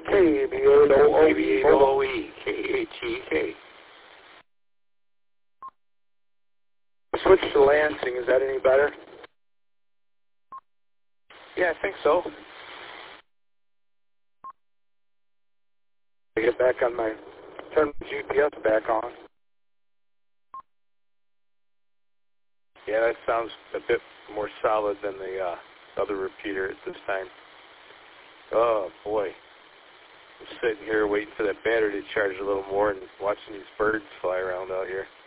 KV8OE. KV8OE. KHEK. Switch to Lansing. Is that any better? Yeah, I think so. I get back on my, turn my GPS back on. Yeah, that sounds a bit more solid than the other repeater at this time. Oh, boy. I'm sitting here waiting for that battery to charge a little more and watching these birds fly around out here.